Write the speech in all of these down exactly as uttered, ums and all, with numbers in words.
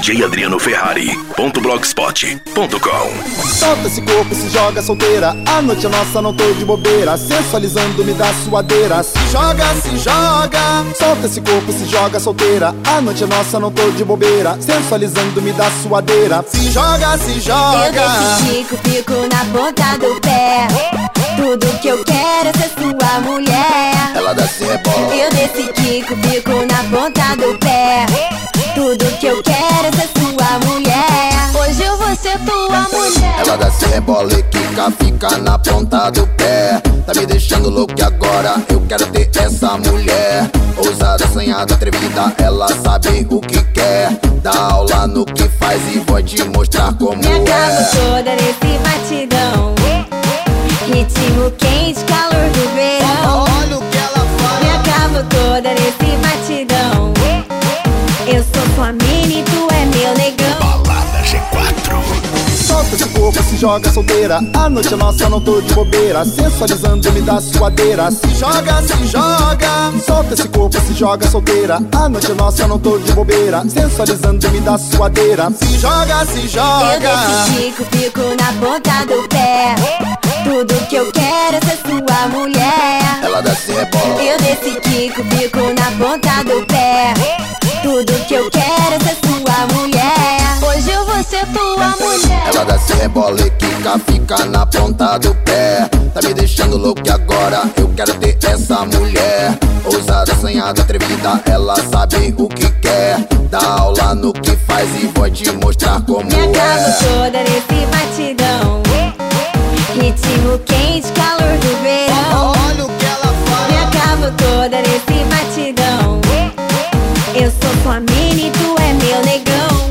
j adriano ferrari ponto blogspot ponto com. Solta esse corpo, se joga solteira. A noite é nossa, não tô de bobeira. Sensualizando, me dá suadeira. Se joga, se joga. Solta esse corpo, se joga solteira. A noite é nossa, não tô de bobeira. Sensualizando, me dá suadeira. Se joga, se joga. Eu desse tico, fico na ponta do pé. Tudo que eu quero é ser sua mulher. Ela desce e rebola. Eu desse tico, fico na ponta do pé. Tudo que eu quero é ser sua mulher. Hoje eu vou ser tua mulher. Ela desce, rebola e quica, fica na ponta do pé. Tá me deixando louco e agora eu quero ter essa mulher. Ousada, assanhada, atrevida, ela sabe o que quer. Dá aula no que faz e vou te mostrar como me é. Me acabo toda nesse batidão. Ritmo quente, calor do verão. Olha o que ela faz. Me acabo toda nesse batidão. Eu sou sua mina e tu é meu negão. Balada G quatro. Solta esse corpo, se joga solteira. A noite é nossa, não tô de bobeira. Sensualizando, me dá suadeira. Se joga, se joga. Solta esse corpo, se joga solteira. A noite é nossa, não tô de bobeira. Sensualizando, me dá suadeira. Se joga, se joga. Eu desse tico, fico na ponta do pé. Tudo que eu quero é ser sua mulher. Ela desce e rebola. Eu desse tico, fico na ponta do pé. Tudo que eu quero é ser sua mulher. Hoje eu vou ser tua mulher. Ela desce, rebola e quica, fica na ponta do pé. Tá me deixando louco e agora eu quero ter essa mulher. Ousada, assanhada, atrevida, ela sabe o que quer. Dá aula no que faz e vou te mostrar como me acabo é. toda nesse batidão. Ritmo quente, calor do verão. Olha o que ela faz. Me acabo toda nesse batidão. Eu sou sua mina e tu é meu negão.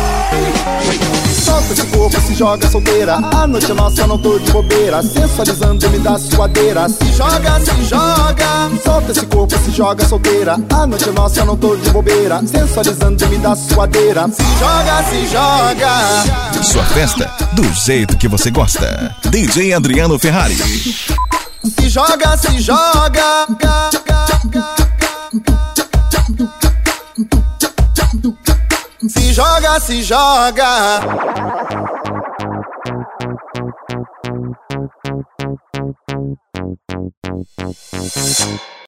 Solta esse corpo, se joga solteira. A noite é nossa, não tô de bobeira. Sensualizando, me dá suadeira. Se joga, se joga. Solta esse corpo, se joga solteira. A noite é nossa, não tô de bobeira. Sensualizando, me dá suadeira. Se joga, se joga. Sua festa do jeito que você gosta. D J Adriano Ferrari. Se joga, se joga. Se joga, se joga.